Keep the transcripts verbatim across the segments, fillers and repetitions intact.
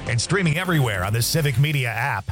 and streaming everywhere on the Civic Media app.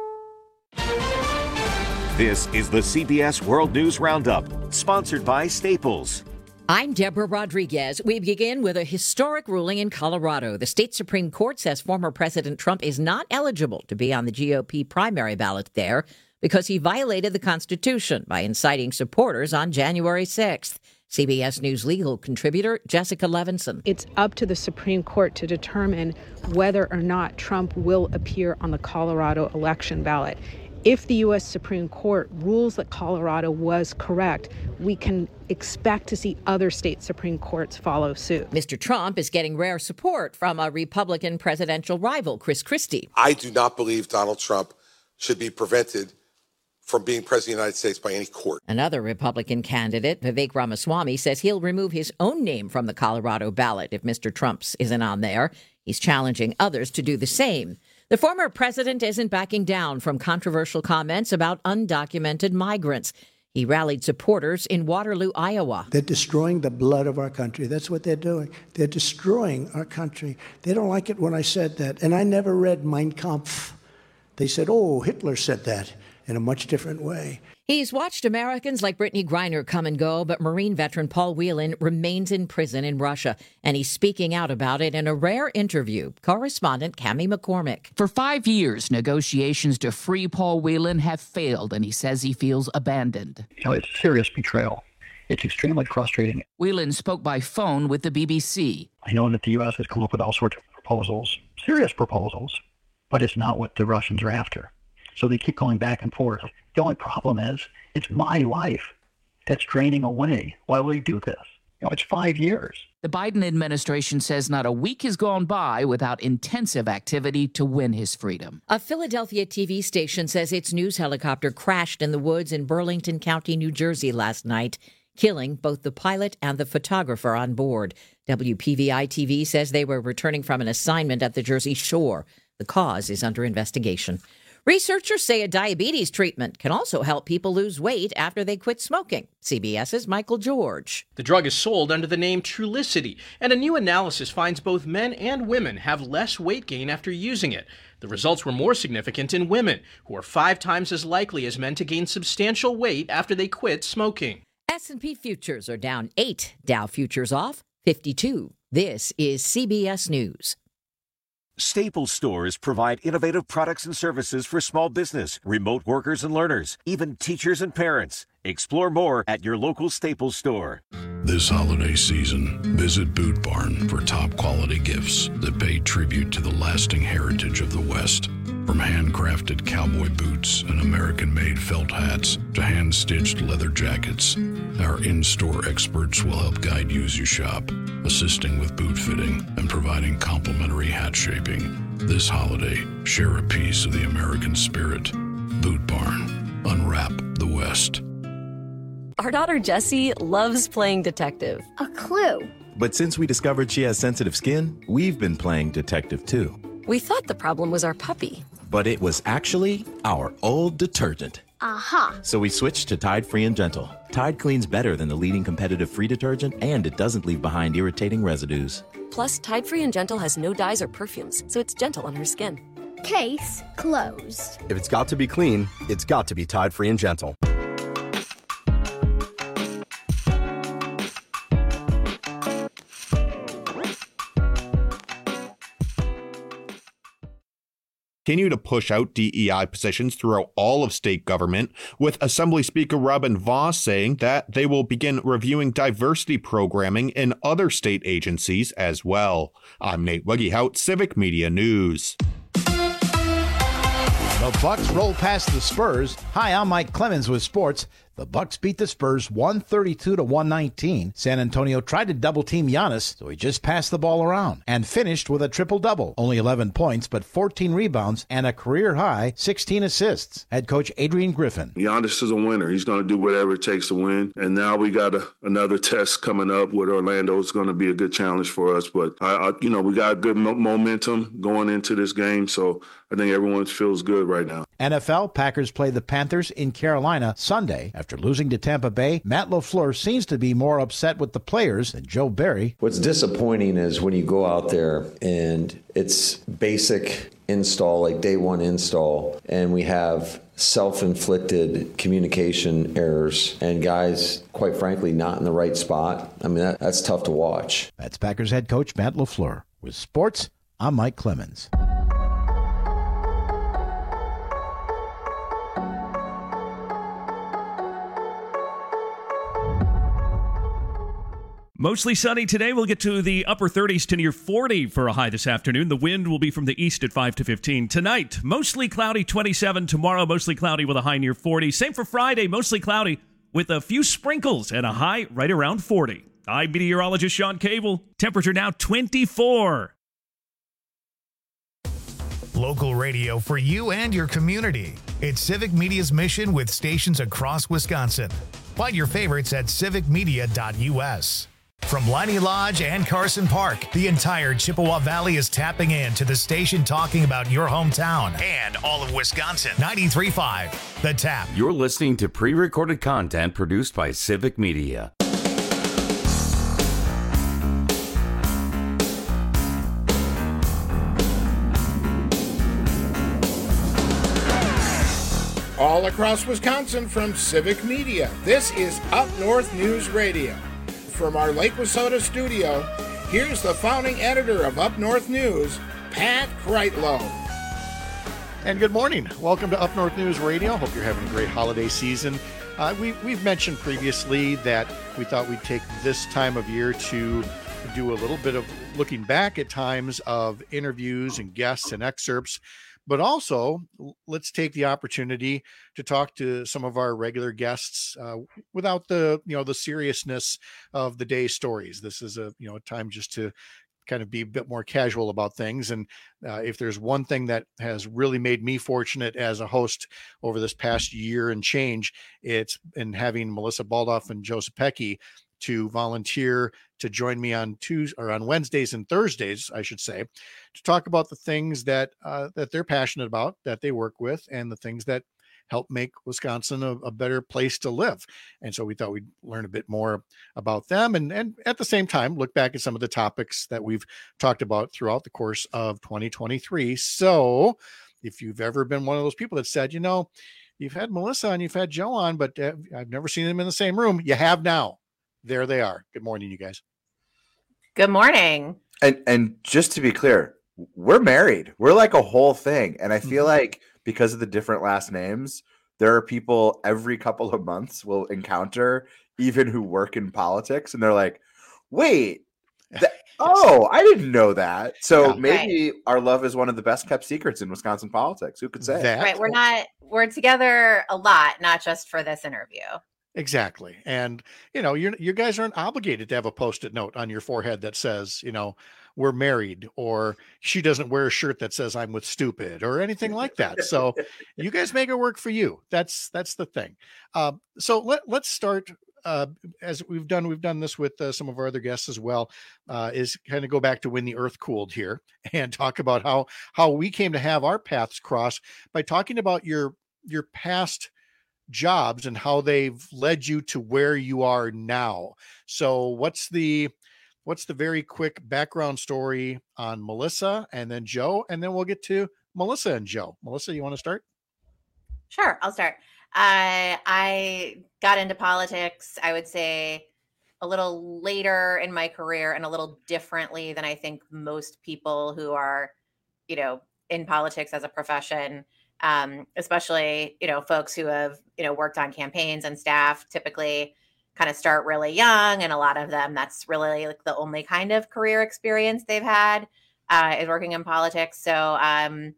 This is the C B S World News Roundup, sponsored by Staples. I'm Deborah Rodriguez. We begin with a historic ruling in Colorado. The state Supreme Court says former President Trump is not eligible to be on the G O P primary ballot there because he violated the Constitution by inciting supporters on January sixth. C B S News legal contributor Jessica Levinson. It's up to the Supreme Court to determine whether or not Trump will appear on the Colorado election ballot. If the U S Supreme Court rules that Colorado was correct, we can expect to see other state Supreme Courts follow suit. Mister Trump is getting rare support from a Republican presidential rival, Chris Christie. I do not believe Donald Trump should be prevented from being president of the United States by any court. Another Republican candidate, Vivek Ramaswamy, says he'll remove his own name from the Colorado ballot if Mister Trump's isn't on there. He's challenging others to do the same. The former president isn't backing down from controversial comments about undocumented migrants. He rallied supporters in Waterloo, Iowa. They're destroying the blood of our country. That's what they're doing. They're destroying our country. They don't like it when I said that. And I never read Mein Kampf. They said, oh, Hitler said that in a much different way. He's watched Americans like Brittany Griner come and go, but Marine veteran Paul Whelan remains in prison in Russia, and he's speaking out about it in a rare interview. Correspondent Cammie McCormick. For five years, negotiations to free Paul Whelan have failed, and he says he feels abandoned. You know, it's serious betrayal. It's extremely frustrating. Whelan spoke by phone with the B B C. I know that the U S has come up with all sorts of proposals, serious proposals, but it's not what the Russians are after. So they keep going back and forth. The only problem is it's my life that's draining away while we do this. You know, it's five years. The Biden administration says not a week has gone by without intensive activity to win his freedom. A Philadelphia T V station says its news helicopter crashed in the woods in Burlington County, New Jersey last night, killing both the pilot and the photographer on board. W P V I T V says they were returning from an assignment at the Jersey Shore. The cause is under investigation. Researchers say a diabetes treatment can also help people lose weight after they quit smoking. CBS's Michael George. The drug is sold under the name Trulicity, and a new analysis finds both men and women have less weight gain after using it. The results were more significant in women, who are five times as likely as men to gain substantial weight after they quit smoking. S and P futures are down eight. Dow futures off fifty-two. This is C B S News. Staples stores provide innovative products and services for small business, remote workers and learners, even teachers and parents. Explore more at your local Staples store. This holiday season, visit Boot Barn for top quality gifts that pay tribute to the lasting heritage of the West. From handcrafted cowboy boots and American-made felt hats to hand-stitched leather jackets, our in-store experts will help guide you as you shop, assisting with boot fitting and providing complimentary hat shaping. This holiday, share a piece of the American spirit. Boot Barn. Unwrap the West. Our daughter Jessie loves playing detective. A clue. But since we discovered she has sensitive skin, we've been playing detective too. We thought the problem was our puppy. But it was actually our old detergent. Aha. So we switched to Tide Free and Gentle. Tide cleans better than the leading competitive free detergent, and it doesn't leave behind irritating residues. Plus, Tide Free and Gentle has no dyes or perfumes, so it's gentle on her skin. Case closed. If it's got to be clean, it's got to be Tide Free and Gentle. Continue to push out D E I positions throughout all of state government, with Assembly Speaker Robin Vos saying that they will begin reviewing diversity programming in other state agencies as well. I'm Nate Weggehout, Civic Media News. The Bucks roll past the Spurs. Hi, I'm Mike Clemens with sports. The Bucks beat the Spurs one thirty-two to one nineteen. San Antonio tried to double-team Giannis, so he just passed the ball around and finished with a triple-double. Only eleven points, but fourteen rebounds and a career-high sixteen assists. Head coach Adrian Griffin. Giannis is a winner. He's going to do whatever it takes to win. And now we got a, another test coming up with Orlando. It's going to be a good challenge for us. But, I, I, you know, we got good mo- momentum going into this game, so I think everyone feels good right now. N F L, Packers play the Panthers in Carolina Sunday after After losing to Tampa Bay, Matt LaFleur seems to be more upset with the players than Joe Barry. What's disappointing is when you go out there and it's basic install, like day one install, and we have self-inflicted communication errors and guys, quite frankly, not in the right spot. I mean, that, that's tough to watch. That's Packers head coach Matt LaFleur. With sports, I'm Mike Clemens. Mostly sunny today. We'll get to the upper thirties to near forty for a high this afternoon. The wind will be from the east at five to fifteen. Tonight, mostly cloudy, twenty-seven. Tomorrow, mostly cloudy with a high near forty. Same for Friday, mostly cloudy with a few sprinkles and a high right around forty. I'm meteorologist Sean Cable. Temperature now twenty-four. Local radio for you and your community. It's Civic Media's mission with stations across Wisconsin. Find your favorites at civic media dot u s. From Liney Lodge and Carson Park, the entire Chippewa Valley is tapping in to the station talking about your hometown and all of Wisconsin. ninety-three point five, The Tap. You're listening to pre-recorded content produced by Civic Media. All across Wisconsin from Civic Media, this is Up North News Radio. From our Lake Wissota studio, here's the founding editor of Up North News, Pat Kreitlow. And good morning. Welcome to Up North News Radio. Hope you're having a great holiday season. Uh, we, we've mentioned previously that we thought we'd take this time of year to do a little bit of looking back at times of interviews and guests and excerpts. But also, let's take the opportunity to talk to some of our regular guests uh, without the, you know, the seriousness of the day's stories. This is a, you know, a time just to kind of be a bit more casual about things. And uh, if there's one thing that has really made me fortunate as a host over this past year and change, it's in having Melissa Baldoff and Joe Zepecki to volunteer to join me on Tuesdays or on Wednesdays and Thursdays, I should say, to talk about the things that uh, that they're passionate about, that they work with, and the things that help make Wisconsin a, a better place to live. And so we thought we'd learn a bit more about them, and and at the same time look back at some of the topics that we've talked about throughout the course of twenty twenty-three. So if you've ever been one of those people that said, you know, you've had Melissa and you've had Joe on, but uh, I've never seen them in the same room, you have now. There they are. Good morning, you guys. Good morning. And and just to be clear, we're married. We're like a whole thing. And I feel mm-hmm. like because of the different last names, there are people every couple of months will encounter, even who work in politics, and they're like, wait, th- oh, I didn't know that. So yeah. maybe right. our love is one of the best kept secrets in Wisconsin politics. Who could say? That, right. We're not, we're together a lot, not just for this interview. Exactly. And, you know, you you guys aren't obligated to have a Post-it note on your forehead that says, you know, we're married, or she doesn't wear a shirt that says I'm with stupid, or anything like that. So you guys make it work for you. That's that's the thing. Um, so let, let's start uh, as we've done. We've done this with uh, some of our other guests as well, uh, is kind of go back to when the earth cooled here and talk about how how we came to have our paths cross by talking about your your past jobs and how they've led you to where you are now. So what's the what's the very quick background story on Melissa and then Joe, and then we'll get to Melissa and Joe. Melissa, you want to start? Sure, I'll start. Uh, I got into politics, I would say, a little later in my career and a little differently than I think most people who are, you know, in politics as a profession. Um, especially, you know, folks who have, you know, worked on campaigns and staff typically kind of start really young. And a lot of them, that's really like the only kind of career experience they've had uh, is working in politics. So um,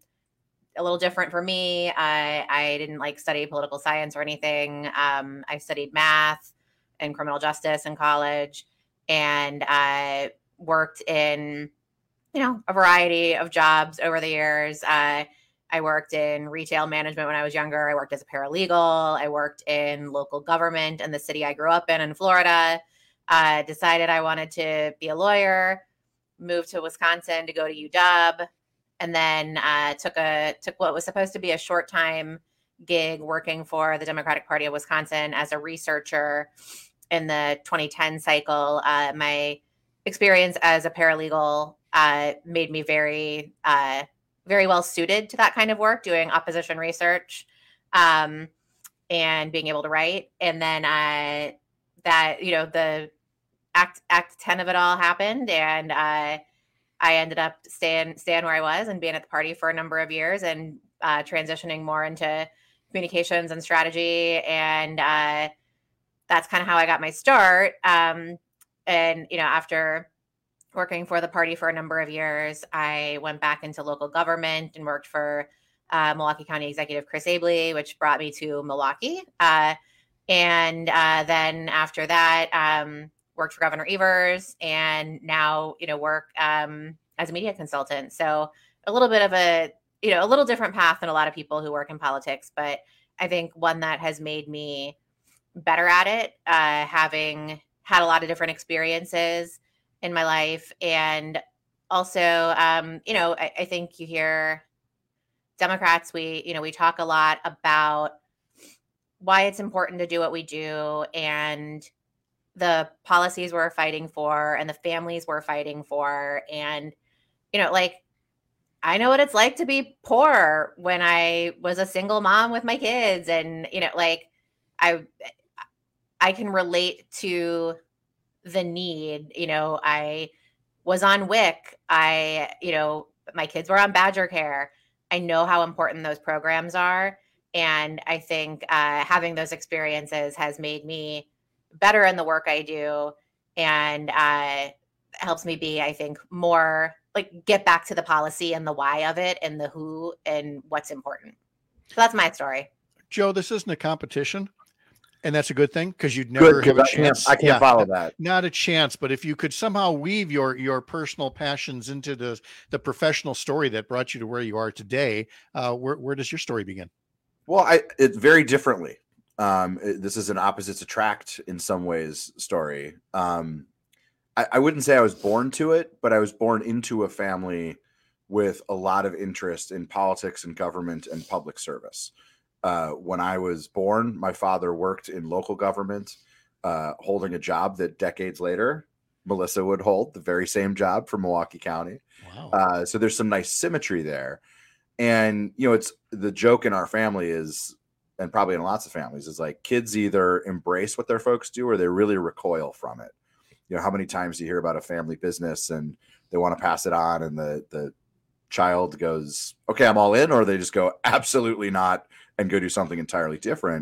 a little different for me. I, I didn't like study political science or anything. Um, I studied math and criminal justice in college, and I worked in, you know, a variety of jobs over the years. Uh, I worked in retail management when I was younger. I worked as a paralegal. I worked in local government in the city I grew up in, in Florida. Uh, decided I wanted to be a lawyer, moved to Wisconsin to go to U W, and then uh, took a took what was supposed to be a short time gig working for the Democratic Party of Wisconsin as a researcher in the twenty ten cycle. Uh, my experience as a paralegal uh, made me very, uh, very well suited to that kind of work, doing opposition research um, and being able to write. And then uh, that, you know, the act act ten of it all happened, and uh, I ended up staying staying where I was and being at the party for a number of years, and uh, transitioning more into communications and strategy. And uh, that's kind of how I got my start. Um, and, you know, after working for the party for a number of years, I went back into local government and worked for uh, Milwaukee County Executive Chris Abley, which brought me to Milwaukee. Uh, and uh, then after that, um, worked for Governor Evers, and now, you know, work um, as a media consultant. So a little bit of a, you know, a little different path than a lot of people who work in politics, but I think one that has made me better at it, uh, having had a lot of different experiences in my life. And also, um, you know, I, I think you hear Democrats, we, you know, we talk a lot about why it's important to do what we do, and the policies we're fighting for, and the families we're fighting for. And, you know, like, I know what it's like to be poor when I was a single mom with my kids. And, you know, like, I, I can relate to the need. You know, I was on W I C. I, you know, my kids were on Badger Care. I know how important those programs are. And I think uh, having those experiences has made me better in the work I do, and uh, helps me be, I think, more like get back to the policy and the why of it, and the who and what's important. So that's my story. Joe, this isn't a competition, and that's a good thing, because you'd never Good, have a I can't- chance. I can't follow that. Not a chance. But if you could somehow weave your your personal passions into the the professional story that brought you to where you are today, uh, where where does your story begin? Well, I it very differently. Um, it- this is an opposites attract in some ways story. Um, I, I wouldn't say I was born to it, but I was born into a family with a lot of interest in politics and government and public service. Uh, when I was born, my father worked in local government, uh, holding a job that decades later, Melissa would hold the very same job for Milwaukee County. Wow. Uh, so there's some nice symmetry there. And, you know, it's the joke in our family is, and probably in lots of families, is like kids either embrace what their folks do or they really recoil from it. You know, how many times do you hear about a family business and they want to pass it on, and the the child goes, okay, I'm all in, or they just go, absolutely not, and go do something entirely different.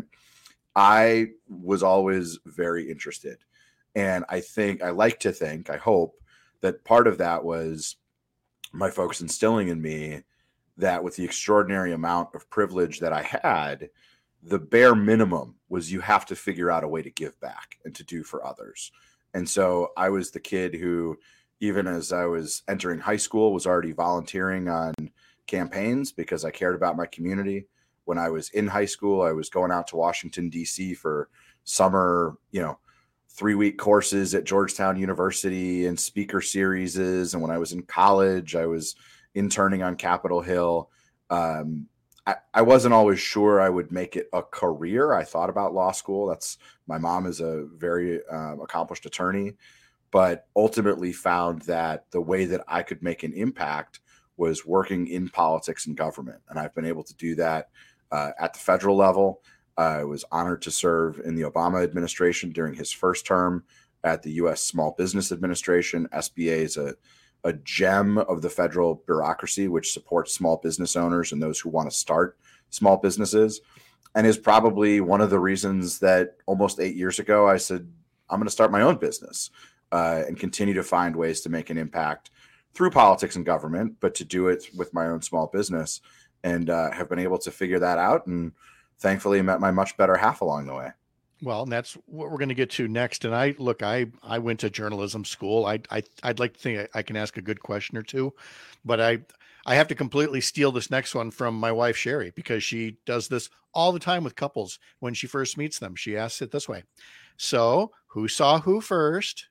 I was always very interested. And I think, I like to think, I hope that part of that was my folks instilling in me that with the extraordinary amount of privilege that I had, the bare minimum was you have to figure out a way to give back and to do for others. And so I was the kid who, even as I was entering high school, was already volunteering on campaigns because I cared about my community. When I was in high school, I was going out to Washington, D C for summer, you know, three week courses at Georgetown University and speaker series. And when I was in college, I was interning on Capitol Hill. Um, I, I wasn't always sure I would make it a career. I thought about law school. That's my mom is a very um, accomplished attorney, but ultimately found that the way that I could make an impact was working in politics and government. And I've been able to do that uh, at the federal level. I was honored to serve in the Obama administration during his first term at the U S Small Business Administration. S B A is a, a gem of the federal bureaucracy, which supports small business owners and those who want to start small businesses, and is probably one of the reasons that almost eight years ago, I said, I'm going to start my own business uh, and continue to find ways to make an impact through politics and government, but to do it with my own small business, and uh, have been able to figure that out. And thankfully met my much better half along the way. Well, and that's what we're going to get to next. And I look, I, I went to journalism school. I, I, I'd like to think I can ask a good question or two, but I, I have to completely steal this next one from my wife, Sherry, because she does this all the time with couples. When she first meets them, she asks it this way. So who saw who first?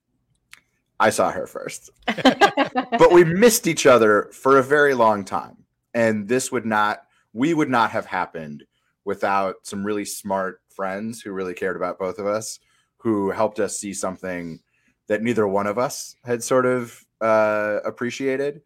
I saw her first, but we missed each other for a very long time. And this would not, we would not have happened without some really smart friends who really cared about both of us, who helped us see something that neither one of us had sort of uh, appreciated.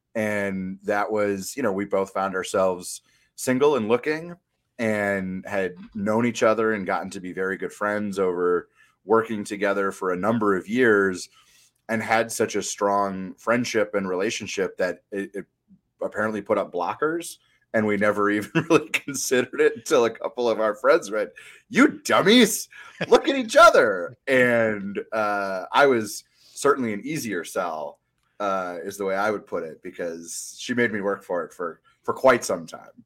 And that was, you know, we both found ourselves single and looking, and had known each other and gotten to be very good friends over working together for a number of years, and had such a strong friendship and relationship that it, it apparently put up blockers. And we never even really considered it until a couple of our friends went, "You dummies, look at each other." And uh, I was certainly an easier sell, uh, is the way I would put it, because she made me work for it for, for quite some time.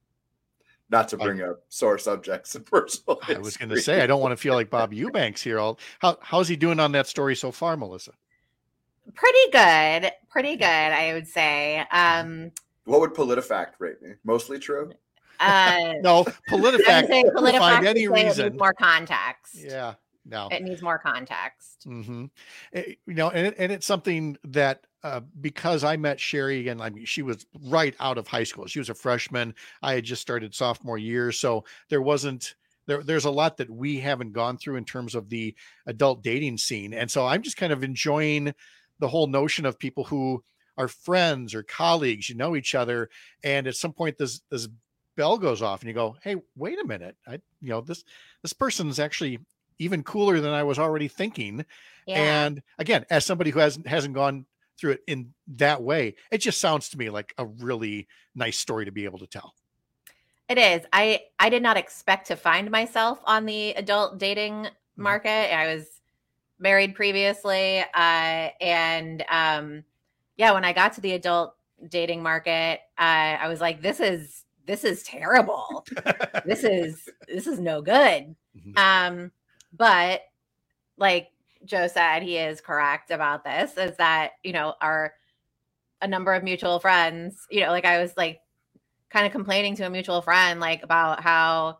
Not to bring up sore subjects and personal history. I was going to say, I don't want to feel like Bob Eubanks here. All how how's he doing on that story so far, Melissa? Pretty good. Pretty good, I would say. Um, What would PolitiFact rate me? Mostly true? Uh, no, PolitiFact PolitiFact couldn't find any would say it reason. needs more context. Yeah, no. It needs more context. Mm-hmm. It- you know, and, it, and it's something that uh, because I met Sherry, and I mean, she was right out of high school. She was a freshman. I had just started sophomore year. So there wasn't, there, there's a lot that we haven't gone through in terms of the adult dating scene. And so I'm just kind of enjoying the whole notion of people who are friends or colleagues, you know each other. And at some point this, this bell goes off and you go, "Hey, wait a minute. I, you know, this, this person's actually even cooler than I was already thinking." Yeah. And again, as somebody who hasn't, hasn't gone through it in that way, it just sounds to me like a really nice story to be able to tell. It is. I, I did not expect to find myself on the adult dating market. I was married previously. Uh, and um, yeah, when I got to the adult dating market, uh, I was like, this is, this is terrible. this is, this is no good. Um, but like Joe said, he is correct about this, is that, you know, our, a number of mutual friends, you know, like I was like kind of complaining to a mutual friend, like about how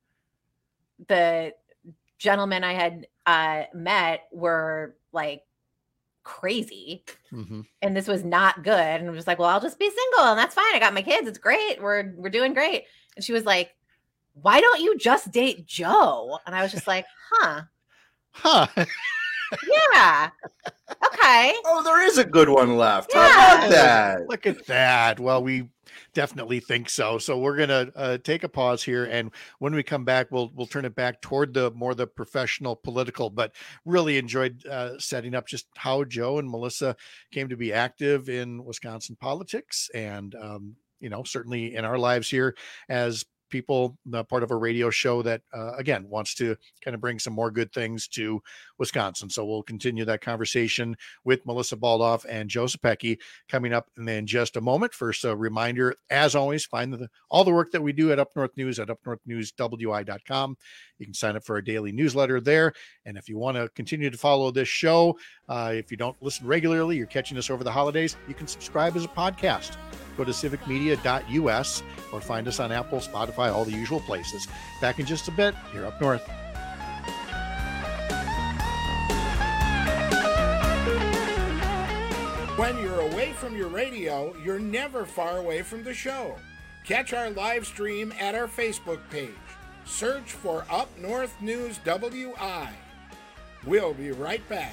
the gentlemen I had uh, met were like crazy. Mm-hmm. And this was not good. And I was like, well, I'll just be single and that's fine. I got my kids. It's great. We're, we're doing great. And she was like, "Why don't you just date Joe?" And I was just like, huh. Huh. Yeah. Okay. Oh, there is a good one left. Yeah. How about that? Look at that. Well, we definitely think so. So we're going to uh, take a pause here. And when we come back, we'll, we'll turn it back toward the more the professional political, but really enjoyed uh, setting up just how Joe and Melissa came to be active in Wisconsin politics. And, um, you know, certainly in our lives here as people, uh, part of a radio show that, uh, again, wants to kind of bring some more good things to Wisconsin. So we'll continue that conversation with Melissa Baldoff and Joe Zepecki coming up in just a moment. First, a reminder, as always, find the, all the work that we do at Up North News at up north news w i dot com. You can sign up for a daily newsletter there. And if you want to continue to follow this show, uh, if you don't listen regularly, you're catching us over the holidays, you can subscribe as a podcast. Go to civic media dot u s or find us on Apple, Spotify, all the usual places. Back in just a bit, here up north. When you're away from your radio, you're never far away from the show. Catch our live stream at our Facebook page. Search for Up North News W I. We'll be right back.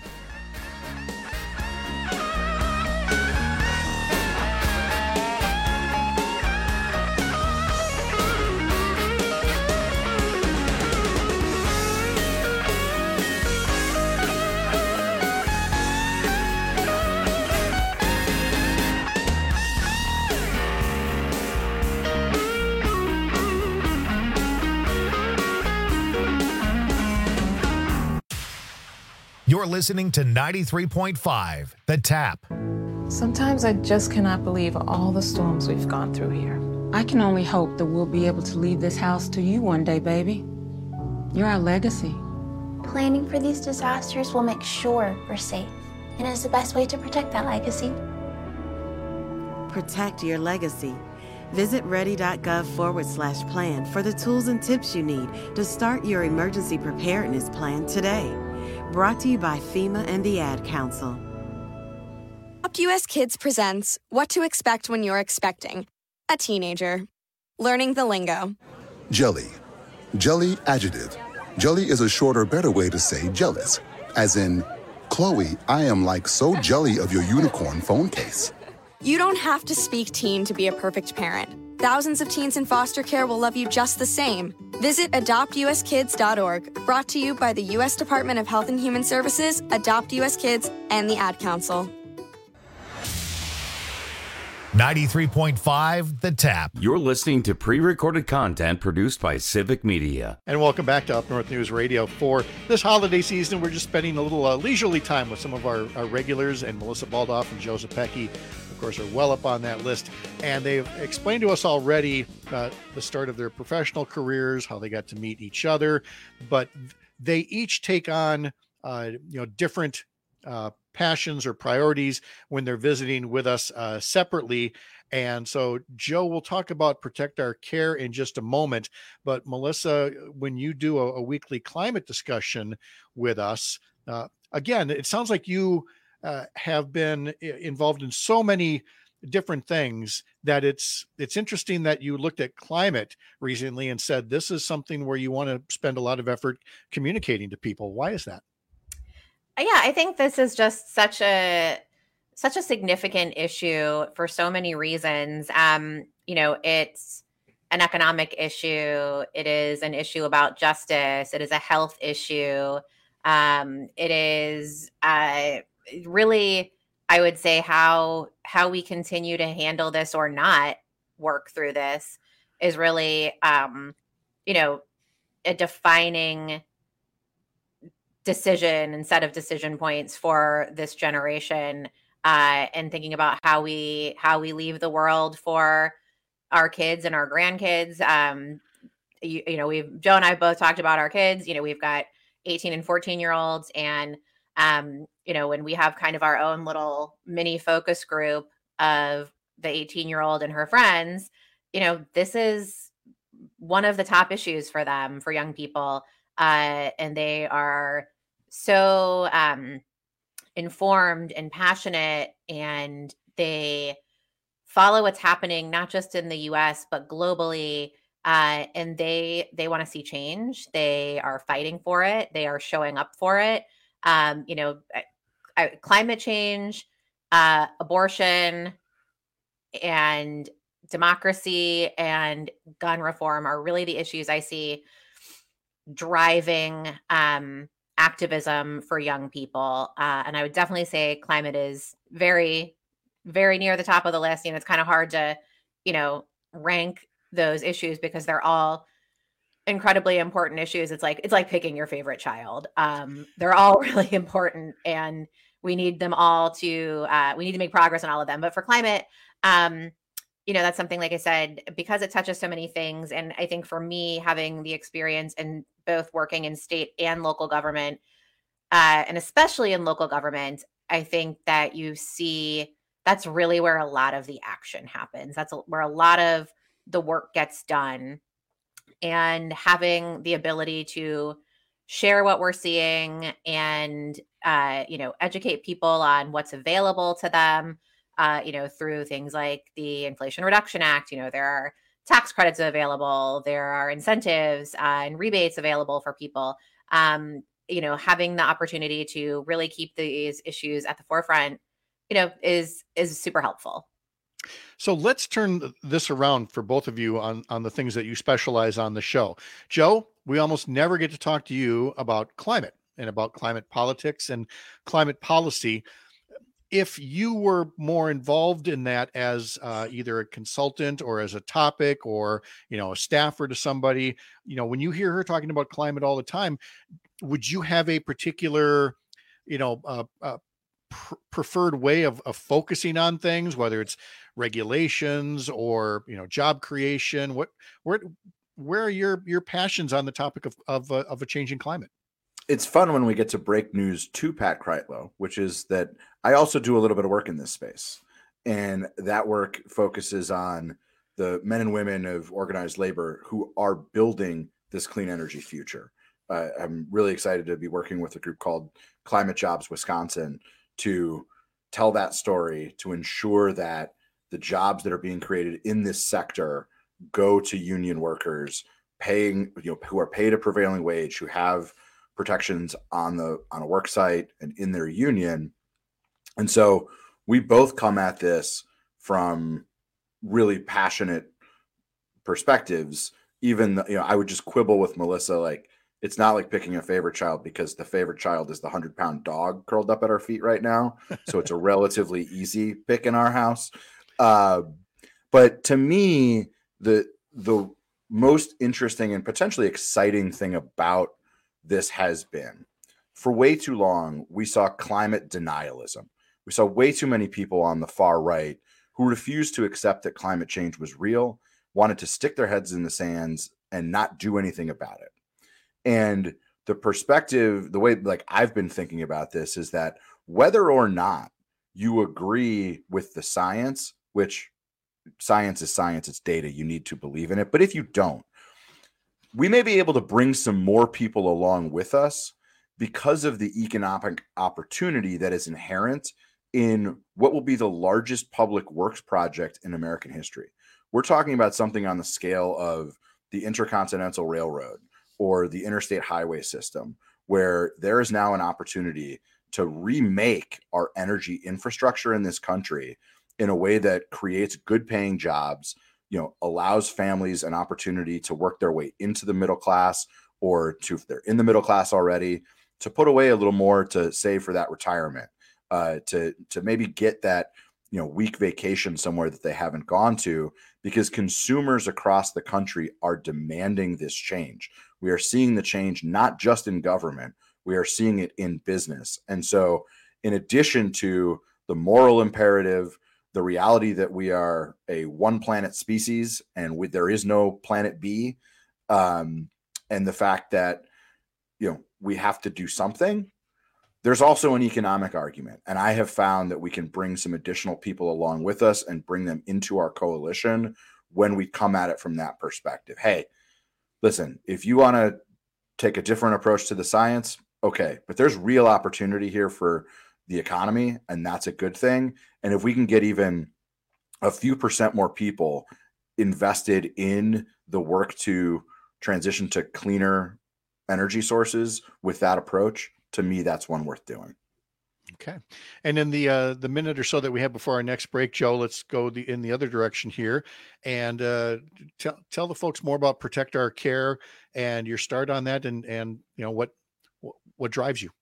You're listening to ninety-three point five, The Tap. Sometimes I just cannot believe all the storms we've gone through here. I can only hope that we'll be able to leave this house to you one day, baby. You're our legacy. Planning for these disasters will make sure we're safe, and is the best way to protect that legacy. Protect your legacy. Visit ready.gov forward slash plan for the tools and tips you need to start your emergency preparedness plan today. Brought to you by FEMA and the Ad Council. Adopt U S Kids presents What to Expect When You're Expecting a Teenager. Learning the lingo. Jelly, Jelly adjective. Jelly is a shorter, better way to say jealous. As in, Chloe, I am like so jelly of your unicorn phone case. You don't have to speak teen to be a perfect parent. Thousands of teens in foster care will love you just the same. Visit adopt u s kids dot org, brought to you by the U S Department of Health and Human Services, Adopt U S Kids, and the Ad Council. ninety-three point five The Tap. You're listening to pre-recorded content produced by Civic Media. And welcome back to Up North News Radio. For this holiday season, we're just spending a little uh, leisurely time with some of our, our regulars, and Melissa Baldoff and Joseph Pecky, of course, are well up on that list. And they've explained to us already uh, the start of their professional careers, how they got to meet each other, but they each take on uh, you know different uh, passions or priorities when they're visiting with us uh, separately. And so Joe will talk about Protect Our Care in just a moment. But Melissa, when you do a, a weekly climate discussion with us, uh, again, it sounds like you uh, have been involved in so many different things that it's it's interesting that you looked at climate recently and said this is something where you want to spend a lot of effort communicating to people. Why is that? Yeah, I think this is just such a such a significant issue for so many reasons. Um, you know, it's an economic issue. It is an issue about justice. It is a health issue. Um, it is uh, really, I would say, how how we continue to handle this or not work through this is really, um, you know, a defining decision and set of decision points for this generation, uh, and thinking about how we how we leave the world for our kids and our grandkids. Um, you, you know, we've Joe and I both talked about our kids. You know, we've got eighteen and fourteen year olds, and um, you know, when we have kind of our own little mini focus group of the eighteen year old and her friends, you know, this is one of the top issues for them, for young people, uh, and they are so um, informed and passionate, and they follow what's happening not just in the U S but globally, uh, and they they want to see change. They are fighting for it. They are showing up for it. Um, you know, uh, climate change, uh, abortion, and democracy and gun reform are really the issues I see driving um, activism for young people. Uh, and I would definitely say climate is very, very near the top of the list. You know, it's kind of hard to, you know, rank those issues because they're all incredibly important issues. It's like, it's like picking your favorite child. Um, they're all really important, and we need them all to, uh, we need to make progress on all of them. But for climate, um, you know, that's something, like I said, because it touches so many things. And I think for me, having the experience in both working in state and local government, uh, and especially in local government, I think that you see that's really where a lot of the action happens. That's where a lot of the work gets done. And having the ability to share what we're seeing and, uh, you know, educate people on what's available to them. Uh, you know, through things like the Inflation Reduction Act. You know, there are tax credits available, there are incentives uh, and rebates available for people. Um, you know, having the opportunity to really keep these issues at the forefront, you know, is is super helpful. So let's turn this around for both of you on, on the things that you specialize on the show. Joe, we almost never get to talk to you about climate and about climate politics and climate policy. If you were more involved in that as uh, either a consultant or as a topic or, you know, a staffer to somebody, you know, when you hear her talking about climate all the time, would you have a particular, you know, uh, uh, pr- preferred way of, of focusing on things, whether it's regulations or, you know, job creation? What, where, where are your, your passions on the topic of, of, uh, of a changing climate? It's fun when we get to break news to Pat Kreitlow, which is that I also do a little bit of work in this space. And that work focuses on the men and women of organized labor who are building this clean energy future. Uh, I'm really excited to be working with a group called Climate Jobs Wisconsin to tell that story, to ensure that the jobs that are being created in this sector go to union workers paying, you know, who are paid a prevailing wage, who have protections on the on a work site and in their union. And so we both come at this from really passionate perspectives. Even, you know, I would just quibble with Melissa, like, it's not like picking a favorite child because the favorite child is the hundred pound dog curled up at our feet right now. So it's a relatively easy pick in our house. Uh, but to me, the, the most interesting and potentially exciting thing about this has been, for way too long, we saw climate denialism. We saw way too many people on the far right who refused to accept that climate change was real, wanted to stick their heads in the sands and not do anything about it. And the perspective, the way like I've been thinking about this is that whether or not you agree with the science, which science is science, it's data, you need to believe in it. But if you don't, we may be able to bring some more people along with us because of the economic opportunity that is inherent in what will be the largest public works project in American history. We're talking about something on the scale of the Intercontinental Railroad or the interstate highway system, where there is now an opportunity to remake our energy infrastructure in this country in a way that creates good paying jobs, you know, allows families an opportunity to work their way into the middle class, or to, if they're in the middle class already, to put away a little more to save for that retirement, uh, to, to maybe get that, you know, week vacation somewhere that they haven't gone to, because consumers across the country are demanding this change. We are seeing the change not just in government, we are seeing it in business. And so in addition to the moral imperative, the reality that we are a one planet species and we, there is no planet B, um, and the fact that, you know, we have to do something, there's also an economic argument. And I have found that we can bring some additional people along with us and bring them into our coalition when we come at it from that perspective. Hey, listen, if you want to take a different approach to the science, okay, but there's real opportunity here for the economy, and that's a good thing. And if we can get even a few percent more people invested in the work to transition to cleaner energy sources with that approach, to me, that's one worth doing. Okay. And in the uh, the minute or so that we have before our next break, Joe, let's go the, in the other direction here and uh, tell tell the folks more about Protect Our Care and your start on that, and and you know what what drives you.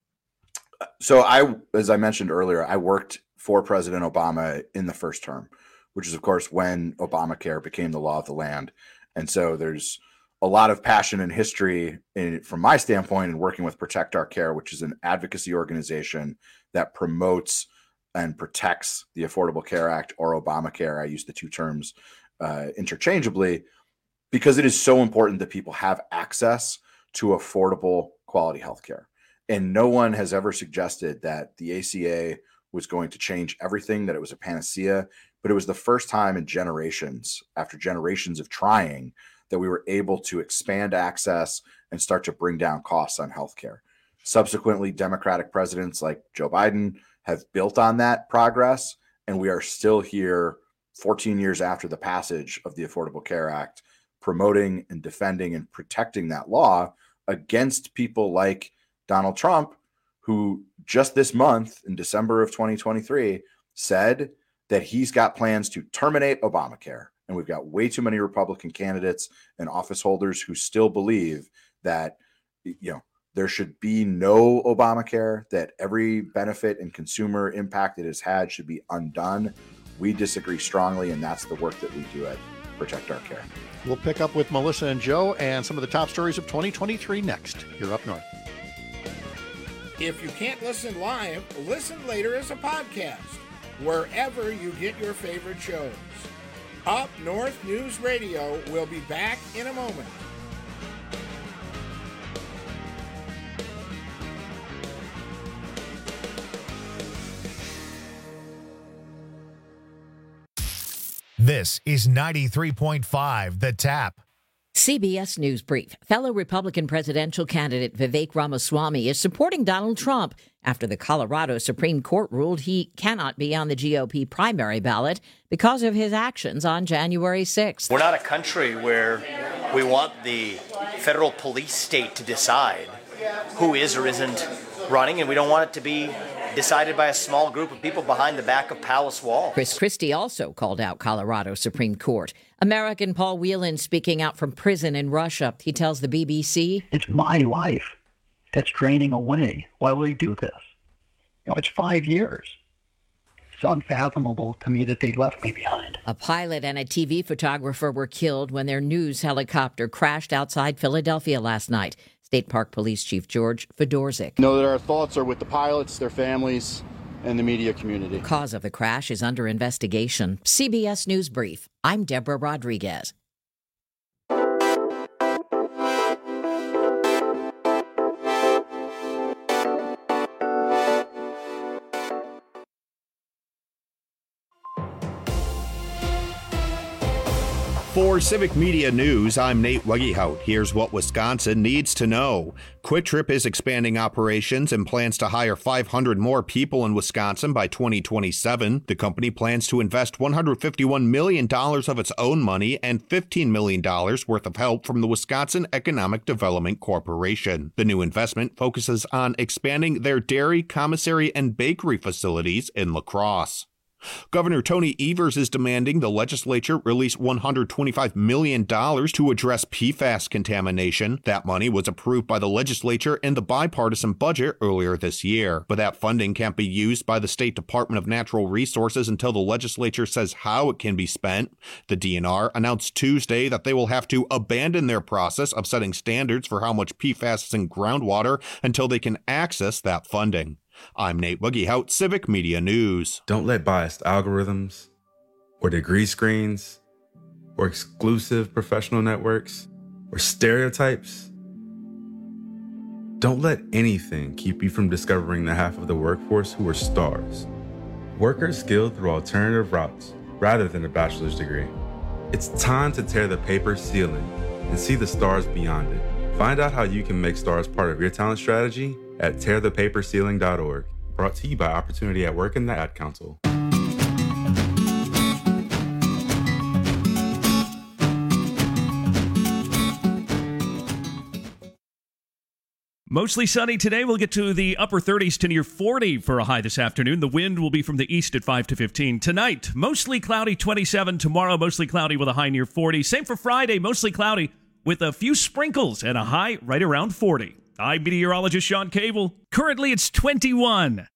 So I, as I mentioned earlier, I worked for President Obama in the first term, which is of course when Obamacare became the law of the land, and so there's a lot of passion and history in, from my standpoint, in working with Protect Our Care, which is an advocacy organization that promotes and protects the Affordable Care Act, or Obamacare. I use the two terms uh, interchangeably because it is so important that people have access to affordable quality healthcare. And no one has ever suggested that the A C A was going to change everything, that it was a panacea, but it was the first time in generations, after generations of trying, that we were able to expand access and start to bring down costs on healthcare. Subsequently, Democratic presidents like Joe Biden have built on that progress, and we are still here fourteen years after the passage of the Affordable Care Act, promoting and defending and protecting that law against people like Donald Trump, who just this month in December of twenty twenty-three said that he's got plans to terminate Obamacare. And we've got way too many Republican candidates and office holders who still believe that, you know, there should be no Obamacare, that every benefit and consumer impact it has had should be undone. We disagree strongly, and that's the work that we do at Protect Our Care. We'll pick up with Melissa and Joe and some of the top stories of twenty twenty-three next. You're Up North. If you can't listen live, listen later as a podcast, wherever you get your favorite shows. Up North News Radio will be back in a moment. This is ninety-three point five The Tap. C B S News Brief. Fellow Republican presidential candidate Vivek Ramaswamy is supporting Donald Trump after the Colorado Supreme Court ruled he cannot be on the G O P primary ballot because of his actions on January sixth. We're not a country where We want the federal police state to decide who is or isn't running, and we don't want it to be decided by a small group of people behind the back of palace walls. Chris Christie also called out Colorado Supreme Court. American Paul Whelan speaking out from prison in Russia. He tells the B B C, "It's my life that's draining away. Why will you do this? You know, it's five years. It's unfathomable to me that they left me behind." A pilot and a T V photographer were killed when their news helicopter crashed outside Philadelphia last night. State Park Police Chief George Fedorzik. Know that our thoughts are with the pilots, their families, and the media community. The cause of the crash is under investigation. C B S News Brief. I'm Deborah Rodriguez. For Civic Media News, I'm Nate Weggehout. Here's what Wisconsin needs to know. Quick Trip is expanding operations and plans to hire five hundred more people in Wisconsin by twenty twenty-seven. The company plans to invest one hundred fifty-one million dollars of its own money and fifteen million dollars worth of help from the Wisconsin Economic Development Corporation. The new investment focuses on expanding their dairy, commissary, and bakery facilities in La Crosse. Governor Tony Evers is demanding the legislature release one hundred twenty-five million dollars to address P FAS contamination. That money was approved by the legislature in the bipartisan budget earlier this year, but that funding can't be used by the State Department of Natural Resources until the legislature says how it can be spent. The D N R announced Tuesday that they will have to abandon their process of setting standards for how much P FAS is in groundwater until they can access that funding. I'm Nate Weggehout, Civic Media News. Don't let biased algorithms or degree screens or exclusive professional networks or stereotypes, don't let anything keep you from discovering the half of the workforce who are stars. Workers skilled through alternative routes rather than a bachelor's degree. It's time to tear the paper ceiling and see the stars beyond it. Find out how you can make stars part of your talent strategy at tear the paper ceiling dot org. Brought to you by Opportunity at Work and the Ad Council. Mostly sunny today. We'll get to the upper thirties to near forty for a high this afternoon. The wind will be from the east at five to fifteen. Tonight, mostly cloudy, twenty-seven. Tomorrow, mostly cloudy with a high near forty. Same for Friday, mostly cloudy with a few sprinkles and a high right around forty. I'm meteorologist Sean Cable. Currently, it's twenty-one.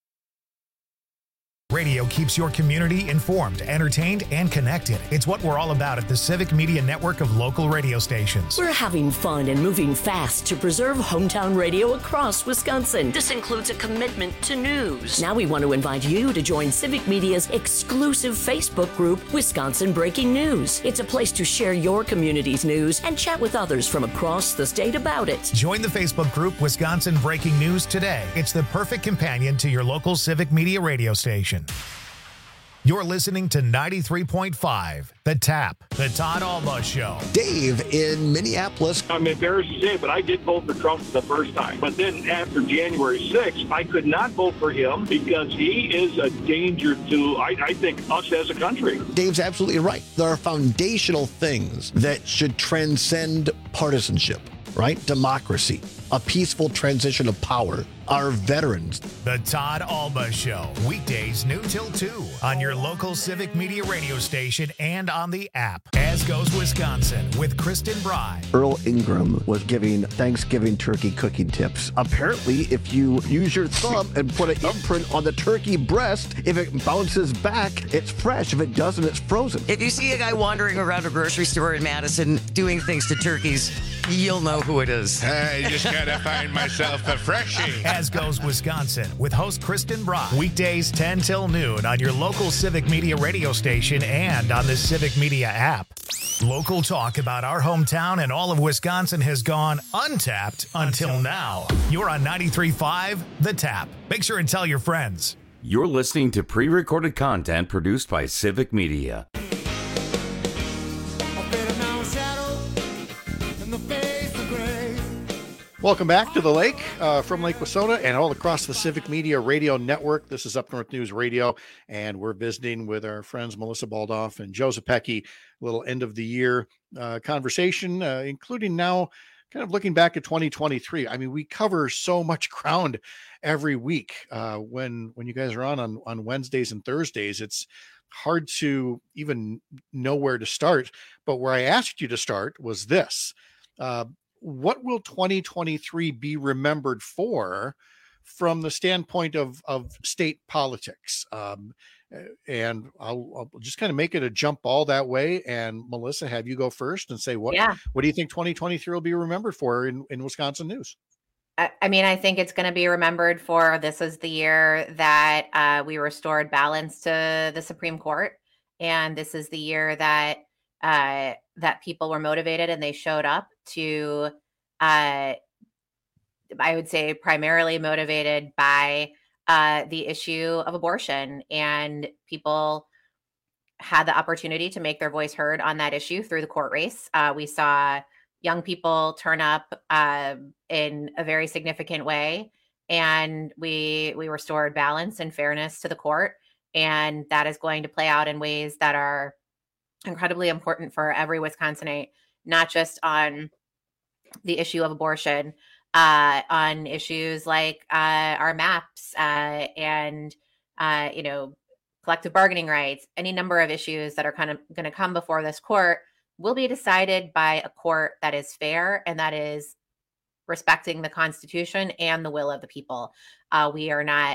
Radio keeps your community informed, entertained, and connected. It's what we're all about at the Civic Media Network of local radio stations. We're having fun and moving fast to preserve hometown radio across Wisconsin. This includes a commitment to news. Now we want to invite you to join Civic Media's exclusive Facebook group, Wisconsin Breaking News. It's a place to share your community's news and chat with others from across the state about it. Join the Facebook group Wisconsin Breaking News today. It's the perfect companion to your local Civic Media radio station. You're listening to ninety-three point five, The Tap, The Todd Alba Show. Dave in Minneapolis. I'm embarrassed to say, but I did vote for Trump the first time. But then after January sixth, I could not vote for him because he is a danger to, I, I think, us as a country. Dave's absolutely right. There are foundational things that should transcend partisanship, right? Democracy, a peaceful transition of power, our veterans. The Todd Alba Show, weekdays noon till two on your local Civic Media radio station and on the app. As Goes Wisconsin with Kristen Bry. Earl Ingram was giving Thanksgiving turkey cooking tips. Apparently, if you use your thumb and put an imprint on the turkey breast, if it bounces back, it's fresh. If it doesn't, it's frozen. If you see a guy wandering around a grocery store in Madison doing things to turkeys, you'll know who it is. I just gotta find myself a freshie. As Goes Wisconsin with host Kristen Bry. Weekdays ten till noon on your local Civic Media radio station and on the Civic Media app. Local talk about our hometown and all of Wisconsin has gone untapped until now. You're on ninety-three point five, The Tap. Make sure and tell your friends. You're listening to pre-recorded content produced by Civic Media. Welcome back to the lake uh, from Lake Wissota and all across the Civic Media Radio Network. This is Up North News Radio, and we're visiting with our friends Melissa Baldoff and Joe Zepecki. A little end of the year uh, conversation, uh, including now kind of looking back at twenty twenty-three. I mean, we cover so much ground every week uh, when when you guys are on, on on Wednesdays and Thursdays. It's hard to even know where to start. But where I asked you to start was this. Uh, What will twenty twenty-three be remembered for from the standpoint of, of state politics? Um, and I'll, I'll just kind of make it a jump ball that way. And Melissa, have you go first and say, what, Yeah. what do you think twenty twenty-three will be remembered for in, in Wisconsin news? I I mean, I think it's going to be remembered for this is the year that uh, we restored balance to the Supreme Court. And this is the year that uh, that people were motivated and they showed up to, uh, I would say, primarily motivated by uh, the issue of abortion. And people had the opportunity to make their voice heard on that issue through the court race. Uh, we saw young people turn up uh, in a very significant way, and we we restored balance and fairness to the court. And that is going to play out in ways that are incredibly important for every Wisconsinite, not just on the issue of abortion, uh, on issues like uh, our maps uh, and, uh, you know, collective bargaining rights. Any number of issues that are kind of going to come before this court will be decided by a court that is fair and that is respecting the Constitution and the will of the people. Uh, we are not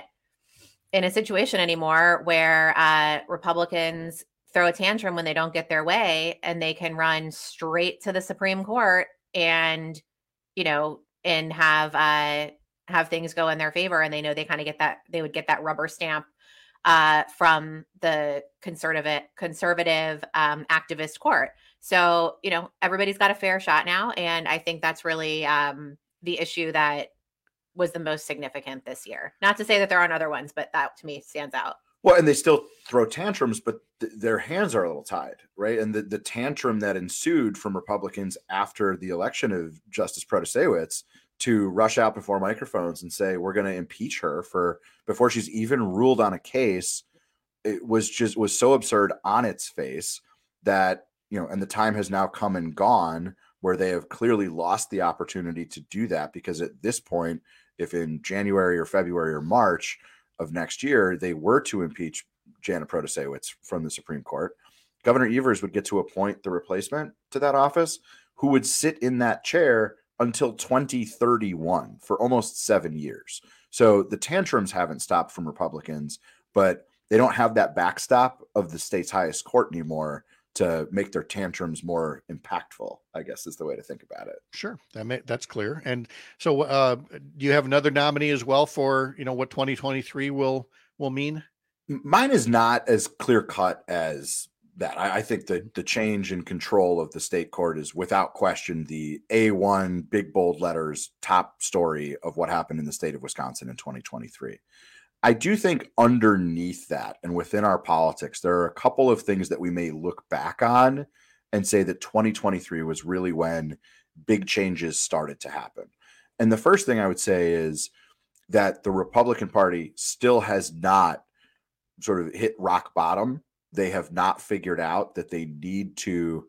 in a situation anymore where uh, Republicans throw a tantrum when they don't get their way, and they can run straight to the Supreme Court and, you know, and have uh, have things go in their favor, and they know they kind of get that they would get that rubber stamp uh, from the conservative conservative um, activist court. So, you know, everybody's got a fair shot now, and I think that's really um, the issue that was the most significant this year. Not to say that there aren't other ones, but that to me stands out. Well, and they still throw tantrums, but th- their hands are a little tied, right? And the, the tantrum that ensued from Republicans after the election of Justice Protasiewicz to rush out before microphones and say, we're going to impeach her for before she's even ruled on a case, it was just was so absurd on its face that, you know, and the time has now come and gone where they have clearly lost the opportunity to do that, because at this point, if in January or February or March of next year, they were to impeach Janet Protasiewicz from the Supreme Court, Governor Evers would get to appoint the replacement to that office who would sit in that chair until twenty thirty-one for almost seven years. So the tantrums haven't stopped from Republicans, but they don't have that backstop of the state's highest court anymore to make their tantrums more impactful, I guess is the way to think about it. Sure. That may, that's clear. And so uh, do you have another nominee as well for, you know, what twenty twenty-three will, will mean? Mine is not as clear cut as that. I, I think that the change in control of the state court is without question the A one big bold letters top story of what happened in the state of Wisconsin in twenty twenty-three. I do think underneath that and within our politics, there are a couple of things that we may look back on and say that twenty twenty-three was really when big changes started to happen. And the first thing I would say is that the Republican Party still has not sort of hit rock bottom. They have not figured out that they need to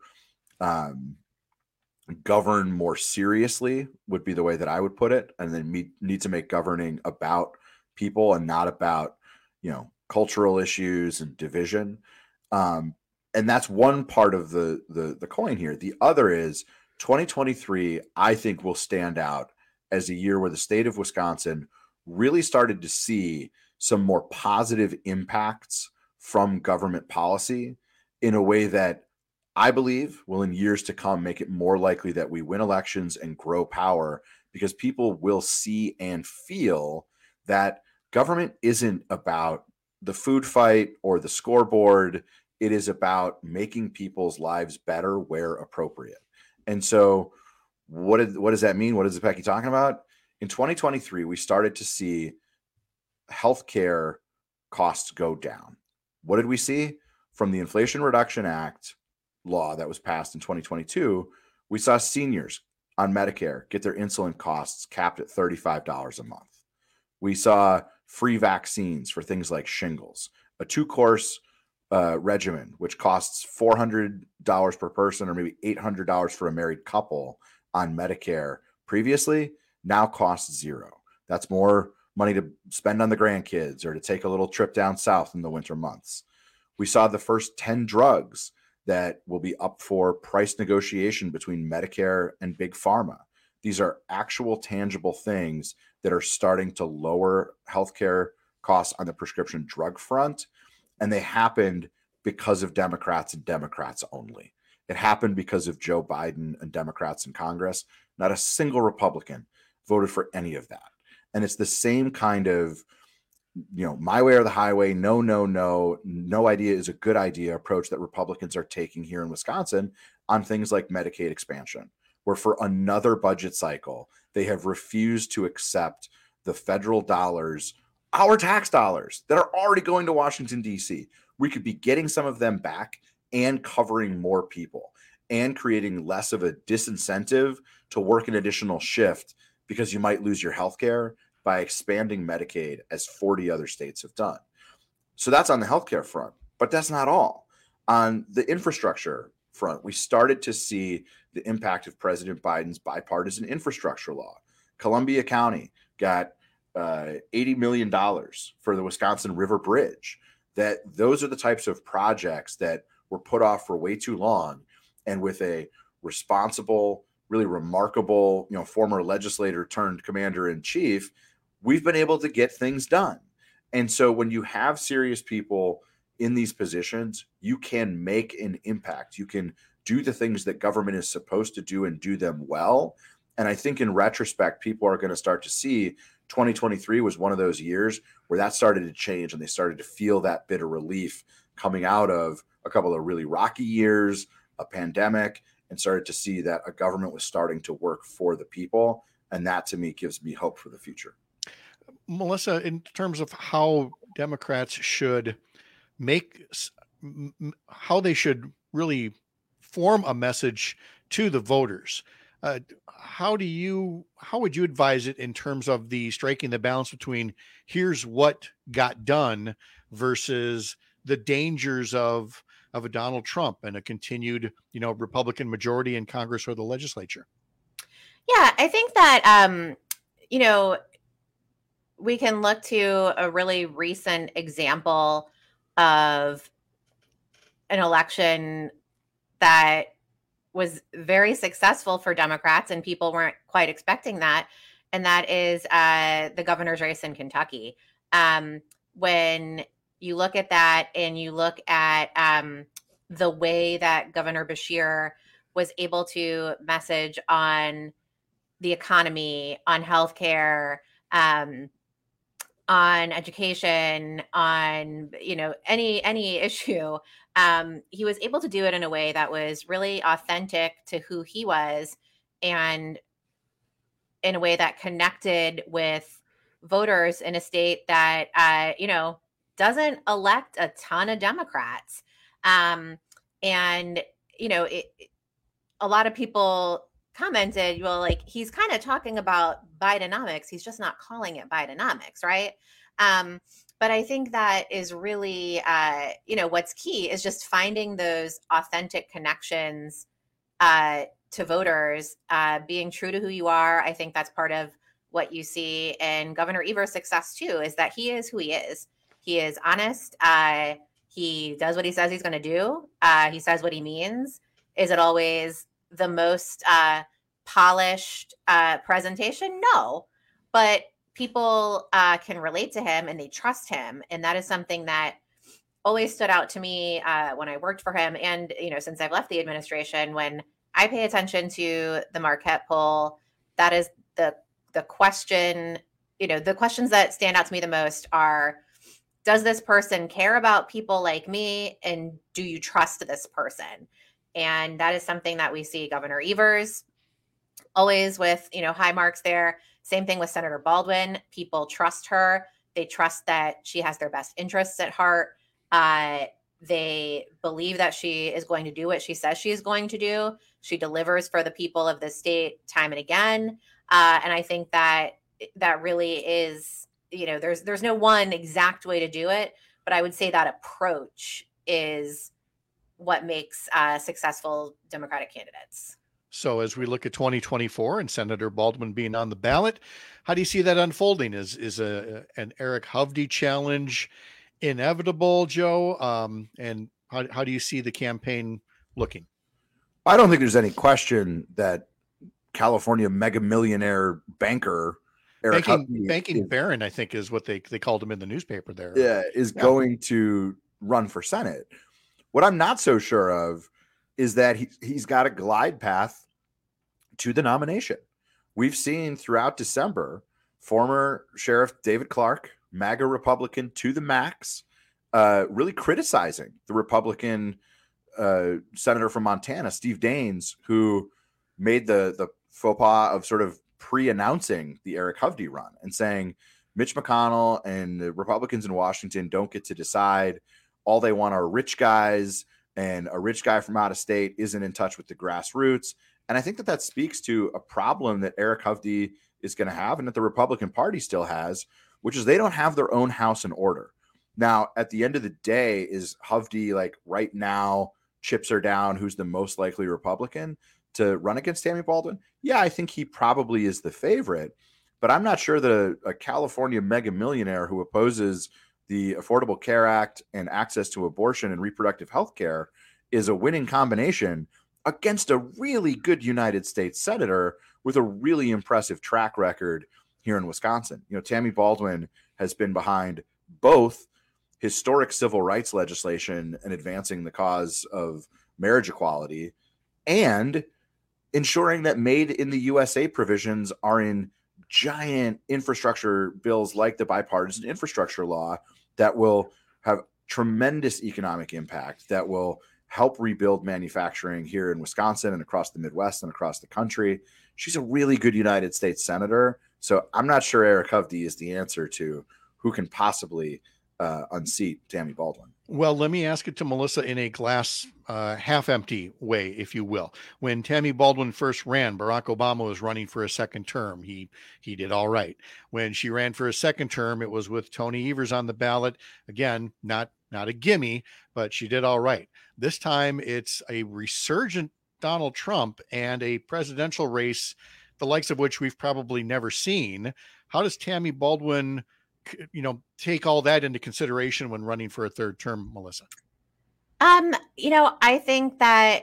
um, govern more seriously, would be the way that I would put it. And then me, need to make governing about people and not about, you know, cultural issues and division. Um, and that's one part of the, the, the coin here. The other is twenty twenty-three, I think, will stand out as a year where the state of Wisconsin really started to see some more positive impacts from government policy in a way that I believe will in years to come make it more likely that we win elections and grow power, because people will see and feel that government isn't about the food fight or the scoreboard. It is about making people's lives better where appropriate. And so what, did, what does that mean? What is Zepecki talking about? In twenty twenty-three, we started to see healthcare costs go down. What did we see? From the Inflation Reduction Act law that was passed in twenty twenty-two, we saw seniors on Medicare get their insulin costs capped at thirty-five dollars a month. We saw free vaccines for things like shingles, a two-course uh, regimen, which costs four hundred dollars per person or maybe eight hundred dollars for a married couple on Medicare previously, now costs zero. That's more money to spend on the grandkids or to take a little trip down south in the winter months. We saw the first ten drugs that will be up for price negotiation between Medicare and Big Pharma. These are actual tangible things that are starting to lower healthcare costs on the prescription drug front. And they happened because of Democrats and Democrats only. It happened because of Joe Biden and Democrats in Congress. Not a single Republican voted for any of that. And it's the same kind of, you know, my way or the highway, no, no, no, no idea is a good idea approach that Republicans are taking here in Wisconsin on things like Medicaid expansion, where for another budget cycle, they have refused to accept the federal dollars, our tax dollars that are already going to Washington, D C. We could be getting some of them back and covering more people and creating less of a disincentive to work an additional shift because you might lose your health care by expanding Medicaid as forty other states have done. So that's on the healthcare front, but that's not all. On the infrastructure front, we started to see the impact of President Biden's bipartisan infrastructure law. Columbia County got uh, eighty million dollars for the Wisconsin River Bridge. That those are the types of projects that were put off for way too long. And with a responsible, really remarkable, you know, former legislator turned commander in chief, we've been able to get things done. And so when you have serious people in these positions, you can make an impact. You can do the things that government is supposed to do and do them well. And I think in retrospect, people are going to start to see twenty twenty-three was one of those years where that started to change and they started to feel that bit of relief coming out of a couple of really rocky years, a pandemic, and started to see that a government was starting to work for the people. And that to me gives me hope for the future. Melissa, in terms of how Democrats should make, how they should really form a message to the voters, uh, how do you, how would you advise it in terms of the striking the balance between here's what got done versus the dangers of of a Donald Trump and a continued, you know, Republican majority in Congress or the legislature? Yeah, I think that, um, you know, we can look to a really recent example of an election that was very successful for Democrats and people weren't quite expecting that. And that is uh, the governor's race in Kentucky. Um, when you look at that and you look at um, the way that Governor Beshear was able to message on the economy, on healthcare, um, on education, on, you know, any any issue, um, he was able to do it in a way that was really authentic to who he was and in a way that connected with voters in a state that, uh, you know, doesn't elect a ton of Democrats. Um, and, you know, it, a lot of people commented, well, like, he's kind of talking about Bidenomics. He's just not calling it Bidenomics, right? Um, but I think that is really, uh, you know, what's key is just finding those authentic connections uh, to voters, uh, being true to who you are. I think that's part of what you see in Governor Evers' success, too, is that he is who he is. He is honest. Uh, he does what he says he's going to do. Uh, he says what he means. Is it always the most uh, polished uh, presentation? No, but people uh, can relate to him and they trust him. And that is something that always stood out to me uh, when I worked for him. And, you know, since I've left the administration, when I pay attention to the Marquette poll, that is the, the question, you know, the questions that stand out to me the most are, does this person care about people like me? And do you trust this person? And that is something that we see Governor Evers always with, you know, high marks there. Same thing with Senator Baldwin. People trust her. They trust that she has their best interests at heart. Uh, They believe that she is going to do what she says she is going to do. She delivers for the people of the state time and again. Uh, and I think that that really is, you know, there's there's no one exact way to do it, but I would say that approach is what makes uh, successful Democratic candidates. So as we look at twenty twenty-four and Senator Baldwin being on the ballot, how do you see that unfolding? Is is a an Eric Hovde challenge inevitable, Joe? Um, and how how do you see the campaign looking? I don't think there's any question that California mega millionaire banker Eric banking, Hovde banking is, Baron, I think, is what they they called him in the newspaper there. Yeah, is yeah. going to run for Senate. What I'm not so sure of is that he, he's got a glide path to the nomination. We've seen throughout December, former Sheriff David Clarke, MAGA Republican to the max, uh, really criticizing the Republican uh, senator from Montana, Steve Daines, who made the, the faux pas of sort of pre-announcing the Eric Hovde run and saying Mitch McConnell and the Republicans in Washington don't get to decide. All they want are rich guys, and a rich guy from out of state isn't in touch with the grassroots. And I think that that speaks to a problem that Eric Hovde is going to have and that the Republican Party still has, which is they don't have their own house in order. Now, at the end of the day, is Hovde, like right now, chips are down who's the most likely Republican to run against Tammy Baldwin? Yeah, I think he probably is the favorite, but I'm not sure that a, a California mega millionaire who opposes the Affordable Care Act and access to abortion and reproductive health care is a winning combination against a really good United States senator with a really impressive track record here in Wisconsin. You know, Tammy Baldwin has been behind both historic civil rights legislation and advancing the cause of marriage equality and ensuring that made in the U S A provisions are in giant infrastructure bills like the bipartisan infrastructure law that will have tremendous economic impact, that will help rebuild manufacturing here in Wisconsin and across the Midwest and across the country. She's a really good United States senator. So I'm not sure Eric Hovde is the answer to who can possibly uh, unseat Tammy Baldwin. Well, let me ask it to Melissa in a glass uh, half empty way, if you will. When Tammy Baldwin first ran, Barack Obama was running for a second term. He he did all right. When she ran for a second term, it was with Tony Evers on the ballot. Again, not not a gimme, but she did all right. This time it's a resurgent Donald Trump and a presidential race, the likes of which we've probably never seen. How does Tammy Baldwin, you know, take all that into consideration when running for a third term, Melissa? Um, you know, I think that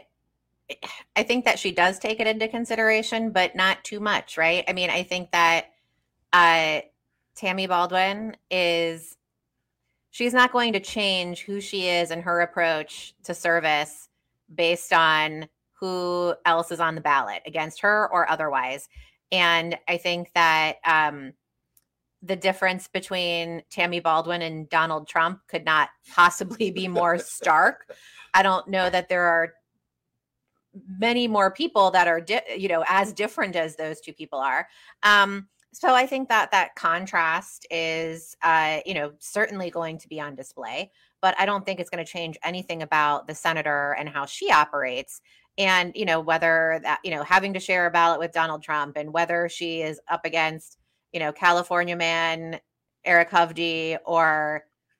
I think that she does take it into consideration, but not too much, right? I mean, I think that uh, Tammy Baldwin is, she's not going to change who she is and her approach to service based on who else is on the ballot against her or otherwise. And I think that um, the difference between Tammy Baldwin and Donald Trump could not possibly be more stark. I don't know that there are many more people that are, di- you know, as different as those two people are. Um, so I think that that contrast is, uh, you know, certainly going to be on display, but I don't think it's going to change anything about the senator and how she operates. And, you know, whether that, you know, having to share a ballot with Donald Trump and whether she is up against, you know, California man Eric Hovde or,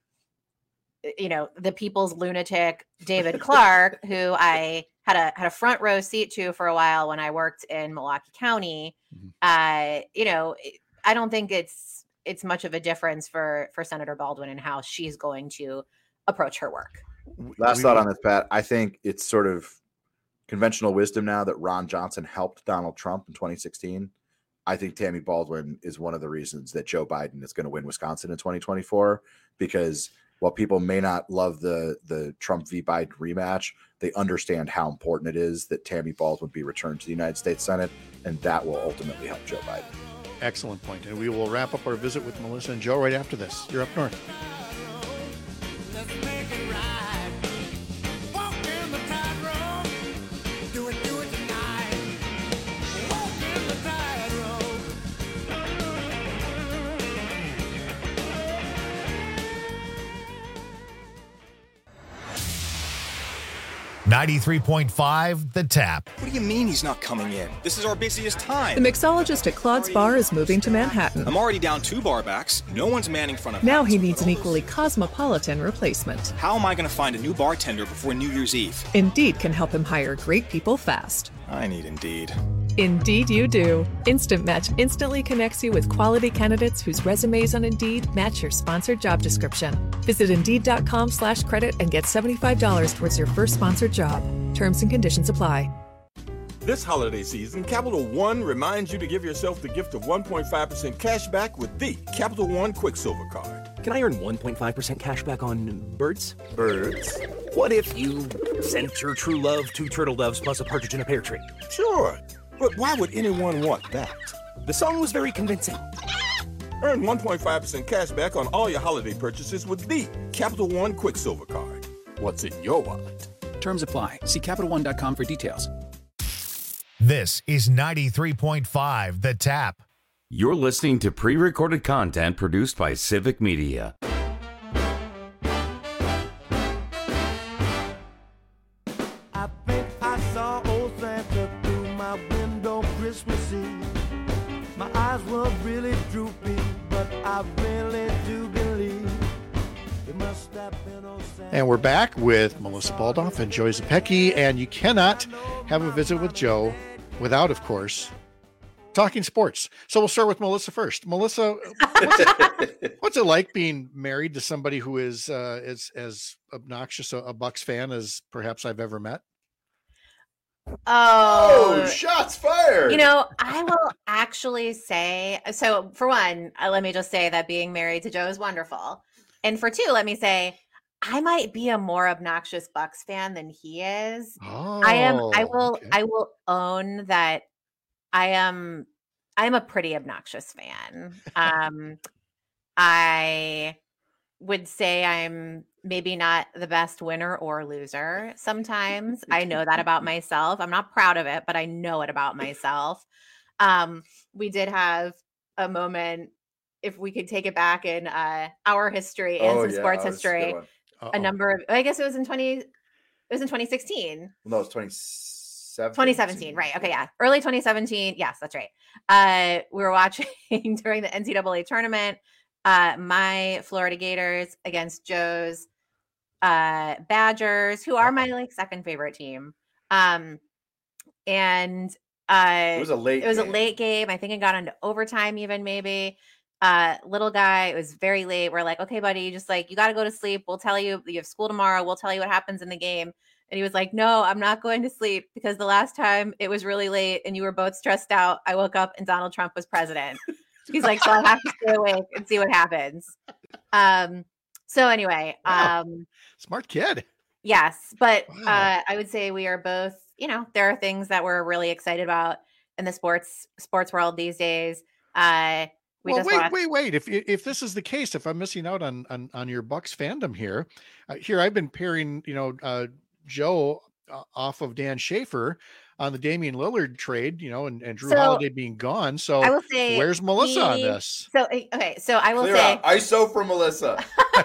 you know, the people's lunatic David Clarke, who I had a had a front row seat to for a while when I worked in Milwaukee County. Mm-hmm. Uh, you know, I don't think it's it's much of a difference for for Senator Baldwin and how she's going to approach her work. Last thought on this, Pat. I think it's sort of conventional wisdom now that Ron Johnson helped Donald Trump in twenty sixteen. I think Tammy Baldwin is one of the reasons that Joe Biden is going to win Wisconsin in twenty twenty-four, because while people may not love the, the Trump v. Biden rematch, they understand how important it is that Tammy Baldwin be returned to the United States Senate, and that will ultimately help Joe Biden. Excellent point. And we will wrap up our visit with Melissa and Joe right after this. You're up north. ninety-three point five The Tap. What do you mean he's not coming in? This is our busiest time. The mixologist at Claude's Bar is moving to Manhattan. I'm already down two bar backs. No one's manning front of Now he needs an equally cosmopolitan replacement. How am I going to find a new bartender before New Year's Eve? Indeed can help him hire great people fast. I need Indeed. Indeed you do. Instant Match instantly connects you with quality candidates whose resumes on Indeed match your sponsored job description. Visit Indeed.com slash credit and get seventy-five dollars towards your first sponsored job. Terms and conditions apply. This holiday season, Capital One reminds you to give yourself the gift of one point five percent cash back with the Capital One Quicksilver Card. Can I earn one point five percent cash back on birds? Birds? What if you sent your true love two turtle doves plus a partridge in a pear tree? Sure, but why would anyone want that? The song was very convincing. Earn one point five percent cash back on all your holiday purchases with the Capital One Quicksilver Card. What's in your wallet? Terms apply. See Capital One dot com for details. This is ninety-three point five The Tap. You're listening to pre-recorded content produced by Civic Media. I think I saw old Santa through my window Christmas Eve. My eyes were really droopy, but I really do believe it must have been old Santa. And we're back with Melissa Baldoff and Joey Zepecki, and you cannot have a visit with Joe without, of course, talking sports. So we'll start with Melissa first. Melissa, what's it, what's it like being married to somebody who is uh, as as obnoxious a, a Bucks fan as perhaps I've ever met? Oh, oh, shots fired. You know, I will actually say, so for one, uh, let me just say that being married to Joe is wonderful. And for two, let me say, I might be a more obnoxious Bucks fan than he is. Oh, I am, I will, okay. I will own that I am, I'm a pretty obnoxious fan. Um, I would say I'm maybe not the best winner or loser. Sometimes I know that about myself. I'm not proud of it, but I know it about myself. Um, we did have a moment, if we could take it back in uh, our history and Oh, some yeah, sports that was a good history, one. a Uh-oh. number of, I guess it was in twenty, it was in twenty sixteen. No, it's twenty seventeen. twenty seventeen, right. Okay, yeah. Early twenty seventeen. Yes, that's right. Uh, we were watching during the N C double A tournament, uh, my Florida Gators against Joe's uh, Badgers, who are my like second favorite team. Um, and uh, It was a late It was game. a late game. I think it got into overtime even maybe. Uh, little guy, it was very late. We're like, okay, buddy, just like, you got to go to sleep. We'll tell you, you have school tomorrow. We'll tell you what happens in the game. And he was like, no, I'm not going to sleep because the last time it was really late and you were both stressed out, I woke up and Donald Trump was president. He's like, so I'll have to stay awake and see what happens. Um, so anyway, Wow. um, Smart kid. yes, but Wow. uh, I would say we are both, you know, there are things that we're really excited about in the sports sports world these days. Uh, we well, just wait, want wait, wait. If if this is the case, if I'm missing out on on, on your Bucks fandom here, uh, here I've been pairing, you know, uh, Joe uh, off of Dan Schaefer on the Damian Lillard trade, you know, and, and Drew So, Holiday being gone. So I will say where's Melissa on he- this? So eh, okay, so I will Clear say out. I S O for Melissa.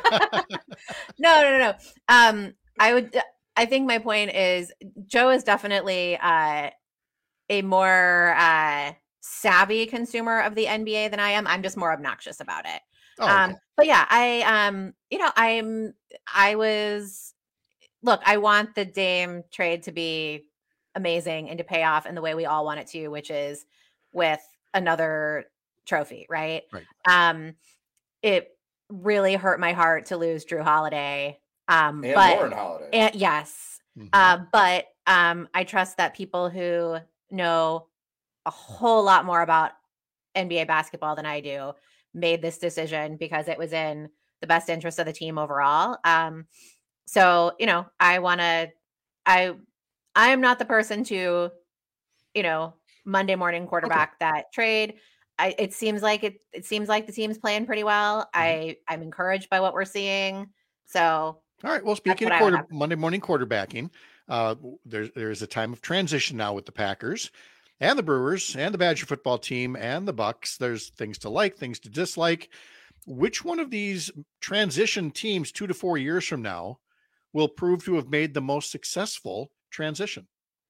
no, no, no, no. Um, I would. I think my point is Joe is definitely uh, a more uh, savvy consumer of the N B A than I am. I'm just more obnoxious about it. Oh, Um, okay. but yeah, I um, you know, I'm I was look, I want the Dame trade to be amazing and to pay off in the way we all want it to, which is with another trophy, right? Right. Um, it really hurt my heart to lose Drew Holiday. Um, And but Lauren Holiday. and yes, Mhm. uh, but um, I trust that people who know a whole lot more about N B A basketball than I do made this decision because it was in the best interest of the team overall. Um, so you know, I want to, I, I am not the person to, you know, Monday morning quarterback that trade. I, it seems like it. It seems like the team's playing pretty well. I, I'm encouraged by what we're seeing. So. All right. Well, speaking what of I would quarter, have. Monday morning quarterbacking, uh, there's there's a time of transition now with the Packers and the Brewers and the Badger football team and the Bucks. There's things to like, things to dislike. Which one of these transition teams, two to four years from now, will prove to have made the most successful transition?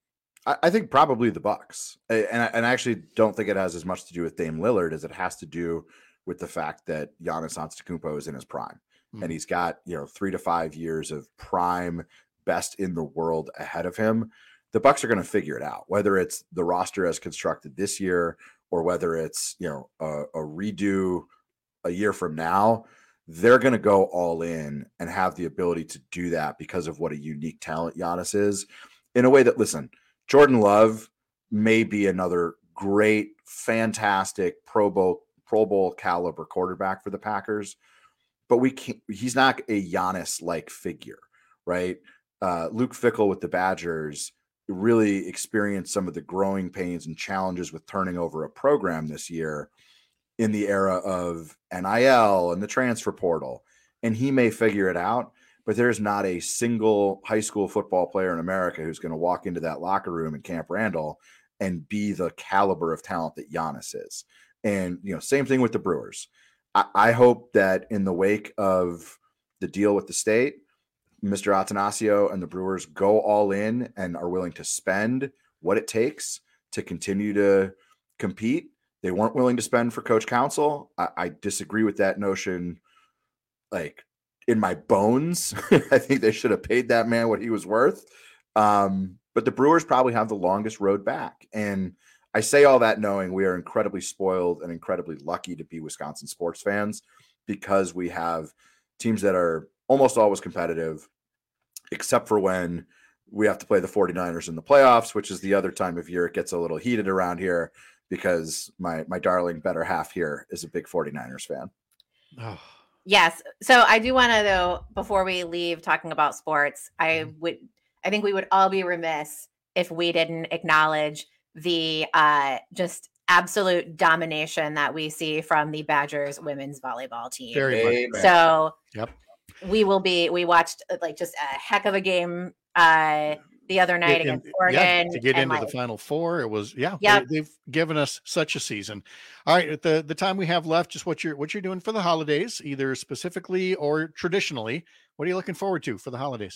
I, I think probably the Bucks, and I, and I actually don't think it has as much to do with Dame Lillard as it has to do with the fact that Giannis Antetokounmpo is in his prime, mm-hmm. and he's got you know three to five years of prime best in the world ahead of him. The Bucks are going to figure it out, whether it's the roster as constructed this year or whether it's you know a, a redo a year from now. They're going to go all in and have the ability to do that because of what a unique talent Giannis is, in a way that, listen, Jordan Love may be another great, fantastic Pro Bowl, Pro Bowl caliber quarterback for the Packers, but we can't, he's not a Giannis-like figure, right? Uh, Luke Fickell with the Badgers really experienced some of the growing pains and challenges with turning over a program this year in the era of N I L and the transfer portal. And he may figure it out, but there's not a single high school football player in America who's going to walk into that locker room in Camp Randall and be the caliber of talent that Giannis is. And, you know, same thing with the Brewers. I, I hope that in the wake of the deal with the state, Mister Attanasio and the Brewers go all in and are willing to spend what it takes to continue to compete. They weren't willing to spend for Coach Counsell. I, I disagree with that notion, like in my bones. I think they should have paid that man what he was worth. Um, but the Brewers probably have the longest road back. And I say all that knowing we are incredibly spoiled and incredibly lucky to be Wisconsin sports fans because we have teams that are almost always competitive, except for when we have to play the 49ers in the playoffs, which is the other time of year it gets a little heated around here. Because my my darling better half here is a big 49ers fan. Oh. Yes. So I do want to, though, before we leave talking about sports, I would I think we would all be remiss if we didn't acknowledge the uh, just absolute domination that we see from the Badgers women's volleyball team. Very much. So yep. we will be we watched like just a heck of a game uh the other night in, against Oregon. Yeah, to get into like, the Final Four, it was yeah. Yep. They, they've given us such a season. All right, at the the time we have left, just what you're what you're doing for the holidays, either specifically or traditionally. What are you looking forward to for the holidays?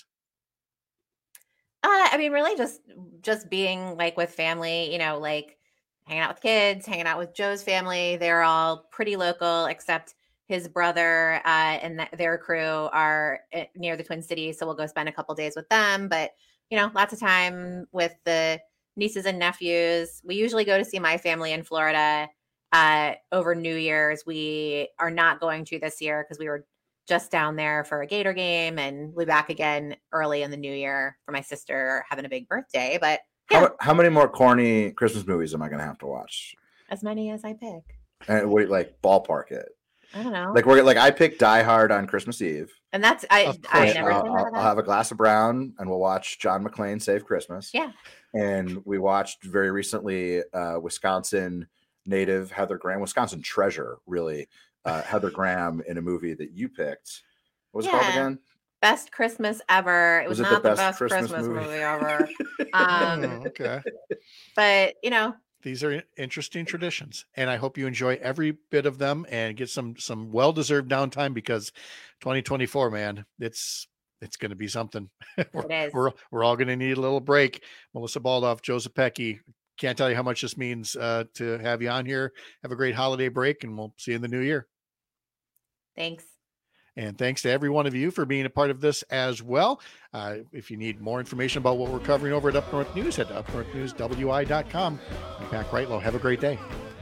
Uh, I mean, really, just just being like with family. You know, like hanging out with kids, hanging out with Joe's family. They're all pretty local, except his brother uh, and th- their crew are near the Twin Cities, so we'll go spend a couple days with them. But you know, lots of time with the nieces and nephews. We usually go to see my family in Florida uh, over New Year's. We are not going to this year because we were just down there for a Gator game, and we'll be back again early in the new year for my sister having a big birthday. But yeah. how, how many more corny Christmas movies am I going to have to watch? As many as I pick. And wait, like ballpark it. I don't know. Like we're like I picked Die Hard on Christmas Eve, and that's I. I never. I'll, I'll, I'll have a glass of brown, and we'll watch John McClane Save Christmas. Yeah. And we watched very recently uh, Wisconsin native Heather Graham, Wisconsin treasure, really uh, Heather Graham in a movie that you picked. What was yeah. it called again? Best Christmas ever. It was, was it not the best, the best Christmas, Christmas movie? movie ever. um, oh, okay. But you know. These are interesting traditions, and I hope you enjoy every bit of them and get some some well-deserved downtime because twenty twenty-four, man, it's it's going to be something. we're, it is. We're, we're all going to need a little break. Melissa Baldoff, Joseph Pecky, can't tell you how much this means uh, to have you on here. Have a great holiday break, and we'll see you in the new year. Thanks. And thanks to every one of you for being a part of this as well. Uh, if you need more information about what we're covering over at Up North News, head to up north news w i dot com. I'm Pat Kreitlow. Have a great day.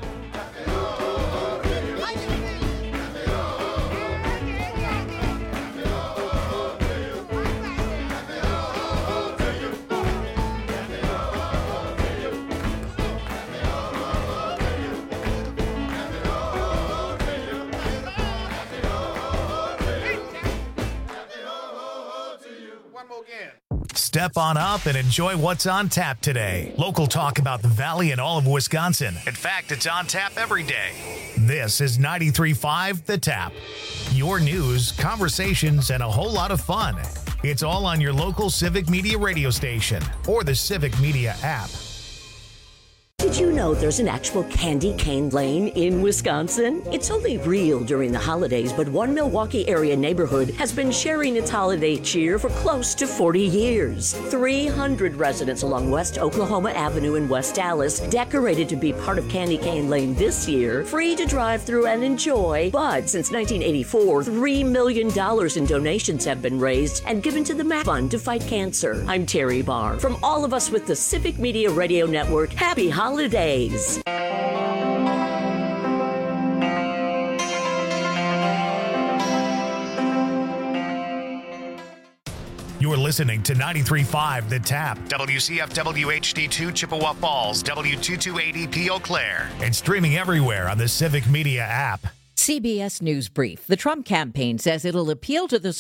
Step on up and enjoy what's on tap today. Local talk about the Valley and all of Wisconsin. In fact, it's on tap every day. This is ninety-three point five The Tap. Your news, conversations, and a whole lot of fun. It's all on your local Civic Media radio station or the Civic Media app. Did you know there's an actual candy cane lane in Wisconsin? It's only real during the holidays, but one Milwaukee area neighborhood has been sharing its holiday cheer for close to forty years. three hundred residents along West Oklahoma Avenue in West Dallas decorated to be part of Candy Cane Lane this year, free to drive through and enjoy. But since nineteen eighty-four, three million dollars in donations have been raised and given to the MAC Fund to fight cancer. I'm Terry Barr. From all of us with the Civic Media Radio Network, happy holidays. You're listening to ninety-three point five The Tap, W C F W H D two Chippewa Falls, W two two eight zero P Eau Claire, and streaming everywhere on the Civic Media app. C B S News Brief. The Trump campaign says it'll appeal to the